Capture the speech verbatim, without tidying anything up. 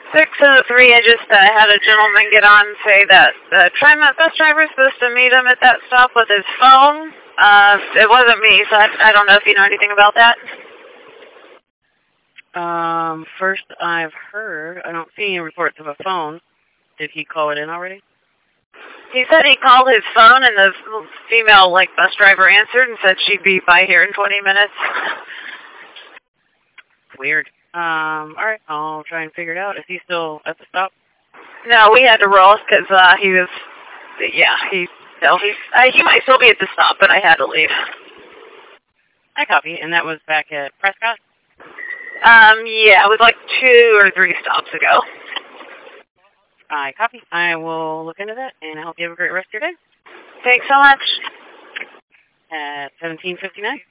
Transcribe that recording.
six oh three, I just uh, had a gentleman get on and say that the TriMet bus driver is supposed to meet him at that stop with his phone. Uh, it wasn't me, so I, I don't know if you know anything about that. Um, first I've heard, I don't see any reports of a phone. Did he call it in already? He said he called his phone and the female, like, bus driver answered and said she'd be by here in twenty minutes. Weird. Um, alright, I'll try and figure it out. Is he still at the stop? No, we had to roll because, uh, he was, yeah, he, no, he, uh, he might still be at the stop, but I had to leave. I copy, and that was back at Prescott? Um, yeah, it was like two or three stops ago. I copy. I will look into that, and I hope you have a great rest of your day. Thanks so much. At seventeen fifty-nine.